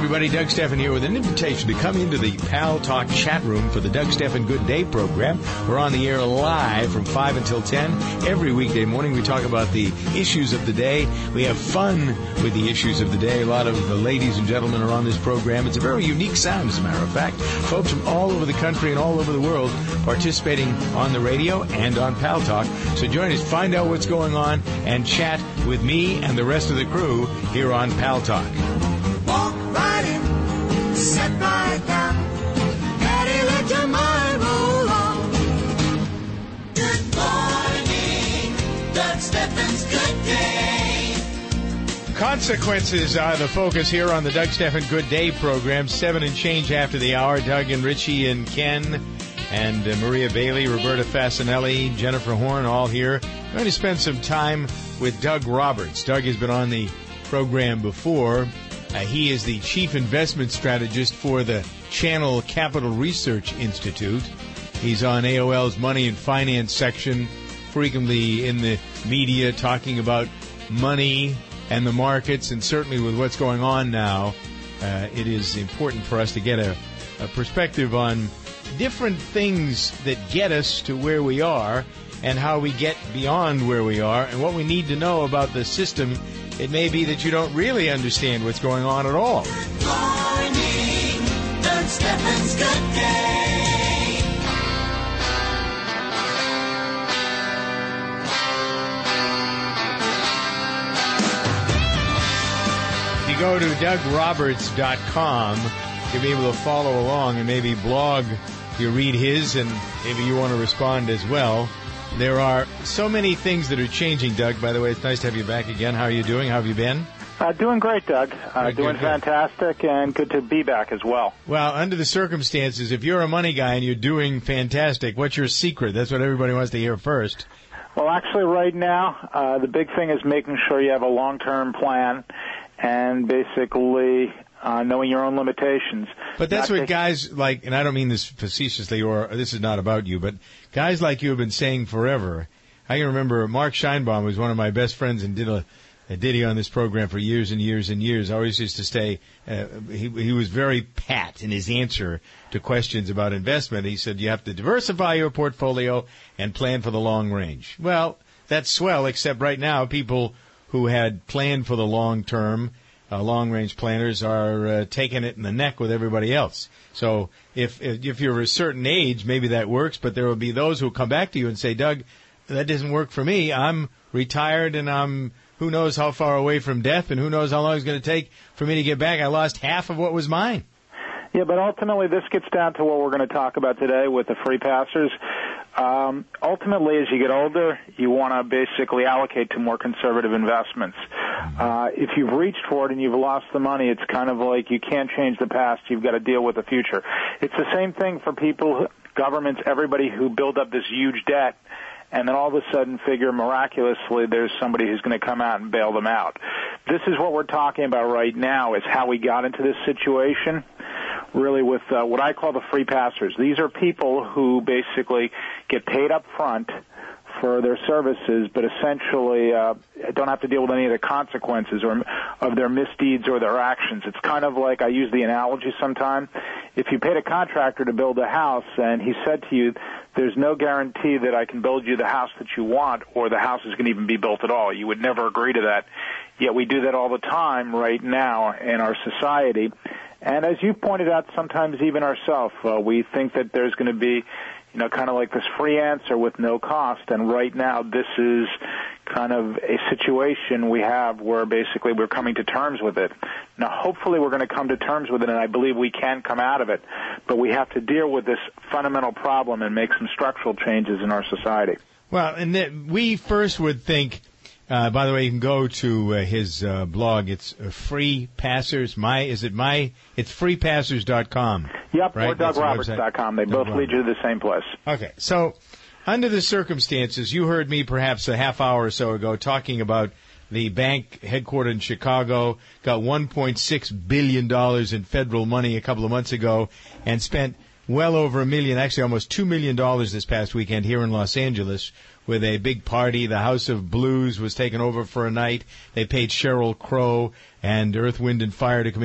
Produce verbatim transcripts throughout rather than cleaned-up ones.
everybody. Doug Stephan here with an invitation to come into the Pal Talk chat room for the Doug Stephan Good Day program. We're on the air live from five until ten every weekday morning. We talk about the issues of the day. We have fun with the issues of the day. A lot of the ladies and gentlemen are on this program. It's a very unique sound, as a matter of fact. Folks from all over the country and all over the world participating on the radio and on Pal Talk. So join us, find out what's going on, and chat with me and the rest of the crew here on Pal Talk. Walk right in, sit right down, Daddy, let your mind roll on. Good morning, Doug Stephan's Good Day. Consequences are the focus here on the Doug Stephan Good Day program. Seven and change after the hour. Doug and Richie and Ken and uh, Maria Bailey, Roberta Fasinelli, Jennifer Horn, all here. I'm going to spend some time with Doug Roberts. Doug has been on the program before. Uh, he is the chief investment strategist for the Channel Capital Research Institute. He's on A O L's Money and Finance section, frequently in the media talking about money and the markets, and certainly with what's going on now, uh, it is important for us to get a, a perspective on different things that get us to where we are and how we get beyond where we are and what we need to know about the system. It may be that you don't really understand what's going on at all. Good morning, Doug Stephan's Good Day. If you go to Doug Roberts dot com, you'll be able to follow along and maybe blog. You read his, and maybe you want to respond as well. There are so many things that are changing, Doug. By the way, it's nice to have you back again. How are you doing? How have you been? Uh, doing great, Doug. Uh, Good, doing good, fantastic, and good to be back as well. Well, under the circumstances, if you're a money guy and you're doing fantastic, what's your secret? That's what everybody wants to hear first. Well, actually, right now, uh, the big thing is making sure you have a long-term plan and basically uh, knowing your own limitations. But that's Not what guys like, and I don't mean this facetiously, or this is not about you, but guys like you have been saying forever. I can remember Mark Scheinbaum was one of my best friends and did a, a ditty on this program for years and years and years. I always used to say uh, he, he was very pat in his answer to questions about investment. He said you have to diversify your portfolio and plan for the long range. Well, that's swell, except right now people who had planned for the long term, uh, long-range planners, are uh, taking it in the neck with everybody else. So if, if if you're a certain age, maybe that works, but there will be those who will come back to you and say, Doug, that doesn't work for me. I'm retired and I'm who knows how far away from death, and who knows how long it's going to take for me to get back. I lost half of what was mine. Yeah, but ultimately this gets down to what we're going to talk about today with the free passers. Um, ultimately, as you get older, you want to basically allocate to more conservative investments. Uh, if you've reached for it and you've lost the money, it's kind of like you can't change the past. You've got to deal with the future. It's the same thing for people, governments, everybody who build up this huge debt, and then all of a sudden figure miraculously there's somebody who's going to come out and bail them out. This is what we're talking about right now, is how we got into this situation, really with uh, what I call the free passers. These are people who basically get paid up front for their services, but essentially uh, don't have to deal with any of the consequences or of their misdeeds or their actions. It's kind of like, I use the analogy sometime, if you paid a contractor to build a house and he said to you, there's no guarantee that I can build you the house that you want or the house is going to even be built at all. You would never agree to that. Yet we do that all the time right now in our society. And as you pointed out, sometimes even ourselves, uh, we think that there's going to be, you know, kind of like this free answer with no cost. And right now, this is kind of a situation we have where basically we're coming to terms with it. Now, hopefully we're going to come to terms with it, and I believe we can come out of it. But we have to deal with this fundamental problem and make some structural changes in our society. Well, and th- we first would think, uh, by the way, you can go to uh, his uh, blog. It's uh, Free Passers. My, is it my, it's free passers dot com. Yep, right? or Doug Roberts dot com. They Doug both lead you to the same place. Okay, so under the circumstances, you heard me perhaps a half hour or so ago talking about the bank headquartered in Chicago, got one point six billion dollars in federal money a couple of months ago, and spent well over a million, actually almost two million dollars this past weekend here in Los Angeles with a big party. The House of Blues was taken over for a night. They paid Sheryl Crow and Earth, Wind and Fire to come in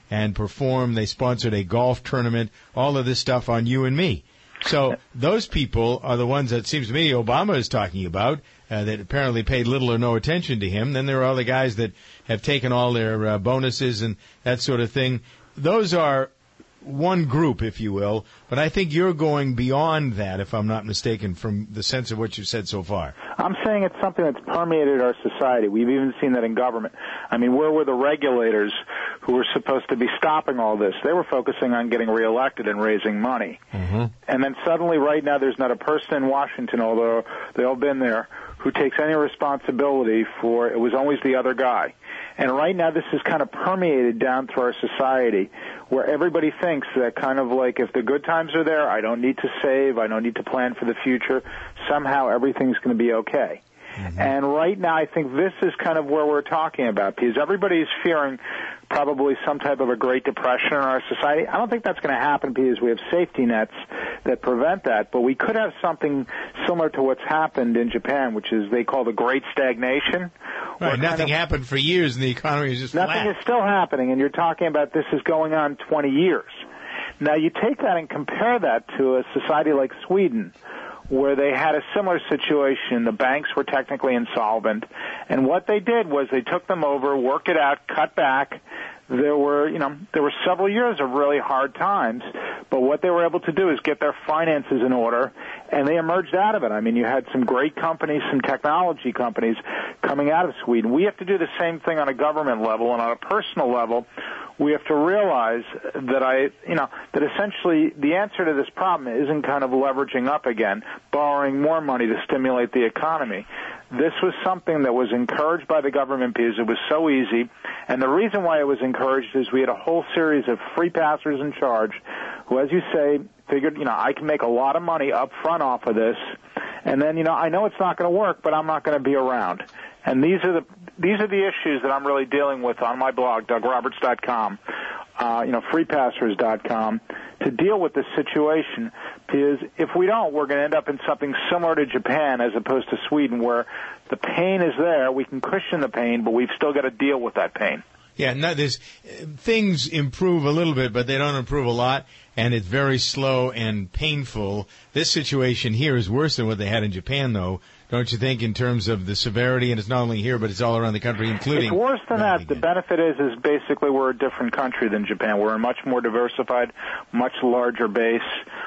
and perform. They sponsored a golf tournament, all of this stuff on You and Me. So those people are the ones that seems to me Obama is talking about, uh, that apparently paid little or no attention to him. Then there are other guys that have taken all their uh, bonuses and that sort of thing. Those are one group, if you will, but I think you're going beyond that, if I'm not mistaken, from the sense of what you've said so far. I'm saying it's something that's permeated our society. We've even seen that in government. I mean, where were the regulators who were supposed to be stopping all this? They were focusing on getting reelected and raising money. Mm-hmm. And then suddenly, right now, there's not a person in Washington, although they've all been there, who takes any responsibility for it was always the other guy. And right now, this is kind of permeated down through our society, where everybody thinks that kind of like if the good times are there, I don't need to save, I don't need to plan for the future, somehow everything's going to be okay. Mm-hmm. And right now, I think this is kind of where we're talking about, because everybody's fearing probably some type of a Great Depression in our society. I don't think that's going to happen because we have safety nets that prevent that, but we could have something similar to what's happened in Japan, which is they call the Great Stagnation. Right, nothing of, happened for years, and the economy is just nothing flat. is still happening, and you're talking about this is going on twenty years. Now, you take that and compare that to a society like Sweden, where they had a similar situation. The banks were technically insolvent, and what they did was they took them over, worked it out, cut back. There were, you know, there were several years of really hard times, but what they were able to do is get their finances in order, and they emerged out of it. I mean, you had some great companies, some technology companies coming out of Sweden. We have to do the same thing on a government level, and on a personal level, we have to realize that I, you know, that essentially the answer to this problem isn't kind of leveraging up again, borrowing more money to stimulate the economy. This was something that was encouraged by the government because it was so easy. And the reason why it was encouraged is we had a whole series of free passers in charge who, as you say, figured, you know, I can make a lot of money up front off of this. And then, you know, I know it's not going to work, but I'm not going to be around. And these are the these are the issues that I'm really dealing with on my blog, Doug Roberts dot com, uh, you know, free passers dot com, to deal with this situation. Because if we don't, we're going to end up in something similar to Japan as opposed to Sweden, where the pain is there. We can cushion the pain, but we've still got to deal with that pain. Yeah, no, there's things improve a little bit, but they don't improve a lot, and it's very slow and painful. This situation here is worse than what they had in Japan, though, don't you think, in terms of the severity? And it's not only here, but it's all around the country, including... It's worse than that. The benefit is, is basically we're a different country than Japan. We're a much more diversified, much larger base,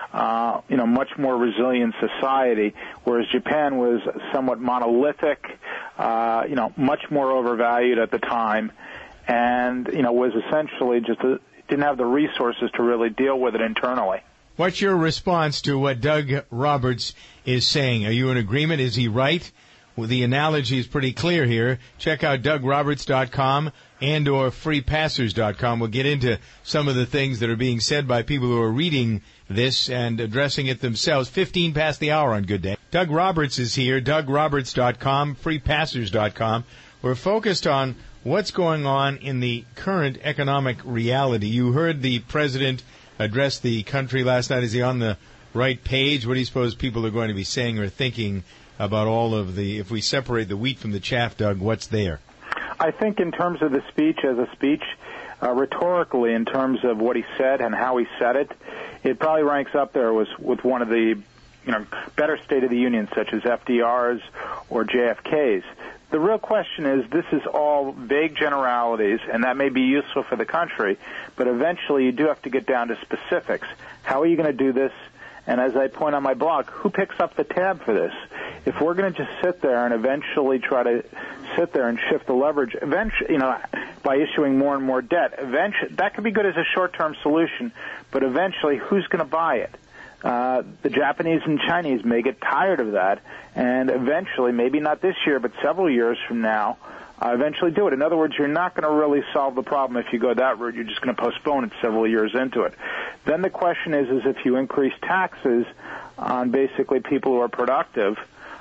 uh, you know, much more resilient society, whereas Japan was somewhat monolithic, uh, you know, much more overvalued at the time, and, you know, was essentially just a, didn't have the resources to really deal with it internally. What's your response to what Doug Roberts is saying? Are you in agreement? Is he right? Well, the analogy is pretty clear here. Check out Doug Roberts dot com and or free passers dot com. We'll get into some of the things that are being said by people who are reading this and addressing it themselves. fifteen past the hour on Good Day. Doug Roberts is here, Doug Roberts dot com, free passers dot com. We're focused on what's going on in the current economic reality. You heard the president address the country last night. Is he on the right page? What do you suppose people are going to be saying or thinking about all of the, if we separate the wheat from the chaff, Doug, what's there? I think in terms of the speech as a speech, uh, rhetorically, in terms of what he said and how he said it, it probably ranks up there with, with one of the, you know, better State of the Union, such as F D R's or J F K's. The real question is, this is all vague generalities, and that may be useful for the country, but eventually you do have to get down to specifics. How are you going to do this? And as I point on my blog, who picks up the tab for this? If we're going to just sit there and eventually try to sit there and shift the leverage, eventually, you know, by issuing more and more debt, eventually, that could be good as a short-term solution, but eventually, who's going to buy it? Uh, the Japanese and Chinese may get tired of that, and eventually, maybe not this year, but several years from now, uh, eventually do it. In other words, you're not going to really solve the problem if you go that route. You're just going to postpone it several years into it. Then the question is, is if you increase taxes on basically people who are productive,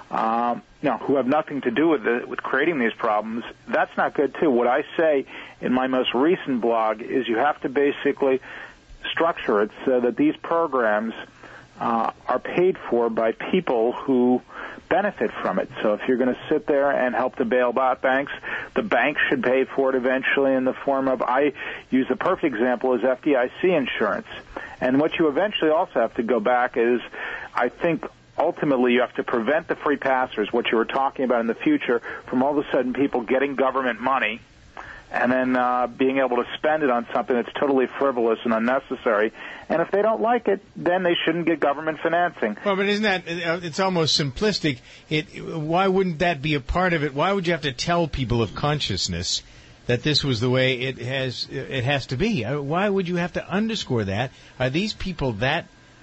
um, you know, who have nothing to do with the, with creating these problems, that's not good too. What I say in my most recent blog is you have to basically structure it so that these programs Uh, are paid for by people who benefit from it. So if you're going to sit there and help to bail out banks, the banks should pay for it eventually in the form of, I use the perfect example is F D I C insurance. And what you eventually also have to go back is, I think, ultimately you have to prevent the free passers, what you were talking about in the future, from all of a sudden people getting government money and then uh, being able to spend it on something that's totally frivolous and unnecessary. And if they don't like it, then they shouldn't get government financing. Well, but isn't that, it's almost simplistic. It, why wouldn't that be a part of it? Why would you have to tell people of consciousness that this was the way it has it has to be? Why would you have to underscore that? Are these people that,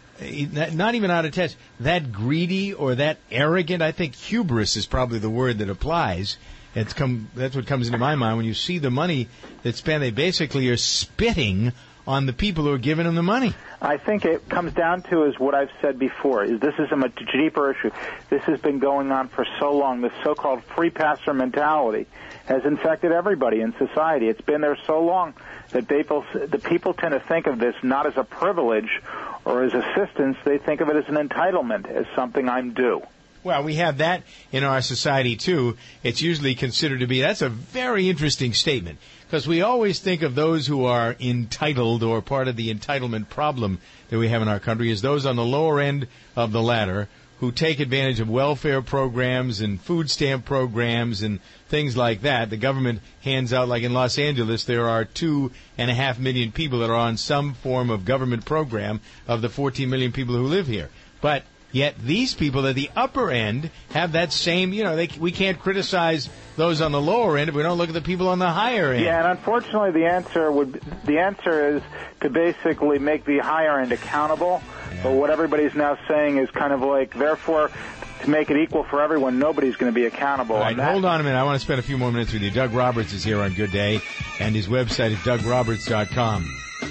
not even out of touch, that greedy or that arrogant? I think hubris is probably the word that applies. It's come. That's what comes into my mind when you see the money that's spent. They basically are spitting on the people who are giving them the money. I think it comes down to is what I've said before. Is this is a much deeper issue. This has been going on for so long. The so-called free passer mentality has infected everybody in society. It's been there so long that people, the people tend to think of this not as a privilege or as assistance. They think of it as an entitlement, as something I'm due. Well, we have that in our society, too. It's usually considered to be, that's a very interesting statement, because we always think of those who are entitled or part of the entitlement problem that we have in our country as those on the lower end of the ladder who take advantage of welfare programs and food stamp programs and things like that. The government hands out, like in Los Angeles, there are two and a half million people that are on some form of government program of the fourteen million people who live here. But yet these people at the upper end have that same, you know, they, we can't criticize those on the lower end if we don't look at the people on the higher end. Yeah, and unfortunately the answer would the answer is to basically make the higher end accountable. Yeah. But what everybody's now saying is kind of like, therefore, to make it equal for everyone, nobody's going to be accountable. All right, hold on a minute. I want to spend a few more minutes with you. Doug Roberts is here on Good Day, and his website is doug roberts dot com.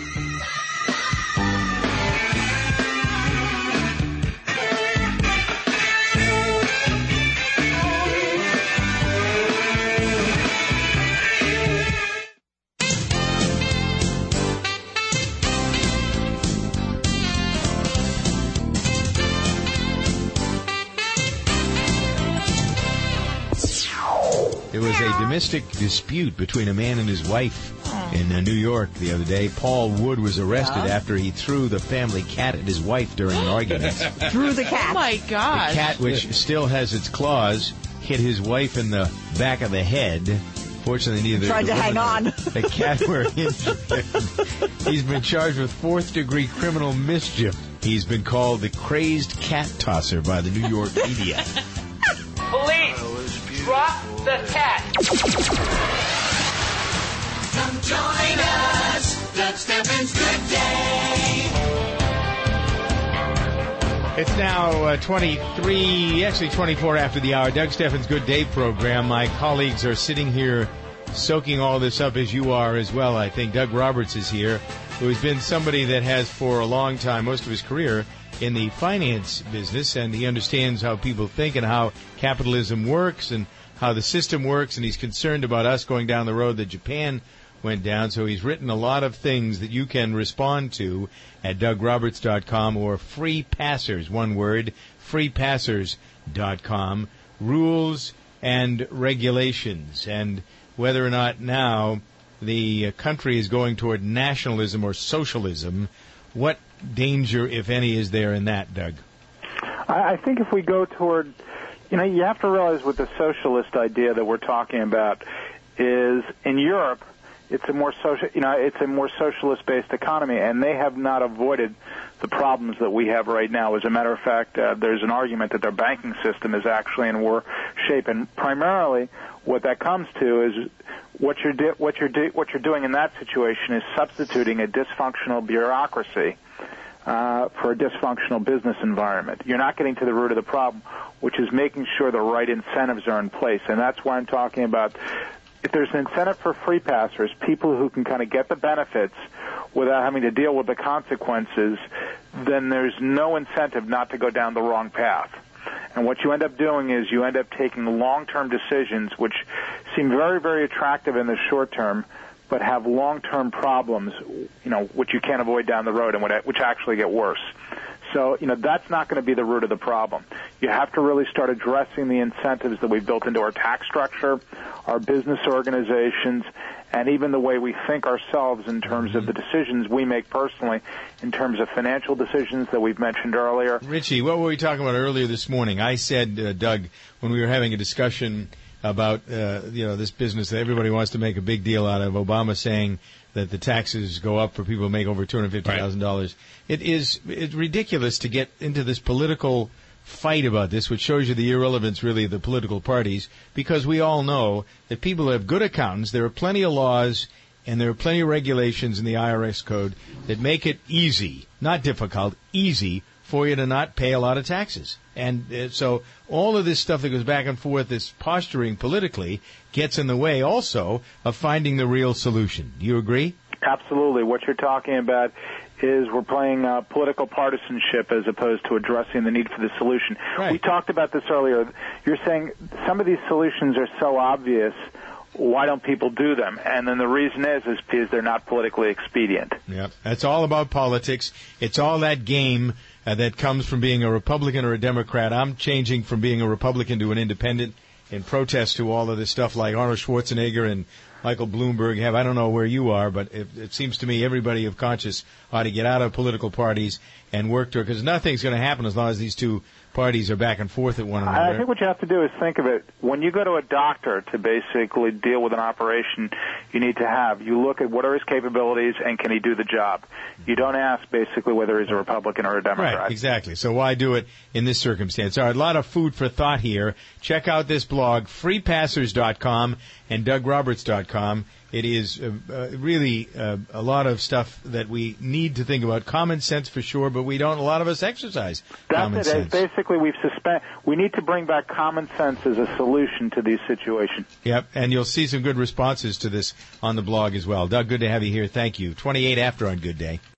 There was a domestic dispute between a man and his wife in uh, New York the other day. Paul Wood was arrested yeah. after he threw the family cat at his wife during an argument. Threw the cat? Oh, my God. The cat, which still has its claws, hit his wife in the back of the head. Fortunately, neither tried the to hang on. The cat were injured. He's been charged with fourth-degree criminal mischief. He's been called the crazed cat tosser by the New York media. Police, drop the cat. Come join us, Doug Steffens Good Day. It's now uh, twenty-three, actually twenty-four after the hour. Doug Steffens Good Day program. My colleagues are sitting here soaking all this up as you are as well, I think. Doug Roberts is here, who has been somebody that has for a long time, most of his career, in the finance business, and he understands how people think and how capitalism works and how the system works, and he's concerned about us going down the road that Japan went down. So he's written a lot of things that you can respond to at doug roberts dot com or Free Passers, one word, free passers dot com, rules and regulations, and whether or not now the country is going toward nationalism or socialism. What danger, if any, is there in that, Doug? I think if we go toward, you know, you have to realize what the socialist idea that we're talking about is in Europe, it's a more social, you know, it's a more socialist-based economy, and they have not avoided the problems that we have right now. As a matter of fact, uh, there's an argument that their banking system is actually in worse shape, and primarily what that comes to is what you're di- what you're di- what you're doing in that situation is substituting a dysfunctional bureaucracy uh, for a dysfunctional business environment. You're not getting to the root of the problem, which is making sure the right incentives are in place, and that's why I'm talking about. If there's an incentive for free passers, people who can kind of get the benefits without having to deal with the consequences, then there's no incentive not to go down the wrong path. And what you end up doing is you end up taking long-term decisions which seem very, very attractive in the short term, but have long-term problems, you know, which you can't avoid down the road and which actually get worse. So, you know, that's not going to be the root of the problem. You have to really start addressing the incentives that we've built into our tax structure, our business organizations, and even the way we think ourselves in terms mm-hmm. of the decisions we make personally, in terms of financial decisions that we've mentioned earlier. Richie, what were we talking about earlier this morning? I said, uh, Doug, when we were having a discussion about uh, you know this business that everybody wants to make a big deal out of, Obama saying that the taxes go up for people who make over two hundred fifty thousand dollars. Right. It is it's ridiculous to get into this political fight about this, which shows you the irrelevance, really, of the political parties, because we all know that people have good accountants. There are plenty of laws and there are plenty of regulations in the I R S code that make it easy, not difficult, easy for you to not pay a lot of taxes. And uh, so all of this stuff that goes back and forth, this posturing politically, gets in the way also of finding the real solution. Do you agree? Absolutely. What you're talking about is we're playing uh, political partisanship as opposed to addressing the need for the solution. Right. We talked about this earlier. You're saying some of these solutions are so obvious, why don't people do them? And then the reason is, is because they're not politically expedient. Yep. That's all about politics. It's all that game uh, that comes from being a Republican or a Democrat. I'm changing from being a Republican to an independent in protest to all of this stuff like Arnold Schwarzenegger and Michael Bloomberg have. I don't know where you are, but it, it seems to me everybody of conscience ought to get out of political parties and work to it, because nothing's going to happen as long as these two parties are back and forth at one another. I think what you have to do is think of it. When you go to a doctor to basically deal with an operation you need to have, you look at what are his capabilities and can he do the job. You don't ask basically whether he's a Republican or a Democrat. Right, exactly. So why do it in this circumstance? All right, a lot of food for thought here. Check out this blog, free passers dot com and doug roberts dot com. It is uh, uh, really uh, a lot of stuff that we need to think about. Common sense for sure, but we don't, a lot of us exercise That's common it. sense. Basically, we've suspend. We need to bring back common sense as a solution to these situations. Yep, and you'll see some good responses to this on the blog as well. Doug, good to have you here. Thank you. twenty-eight after on Good Day.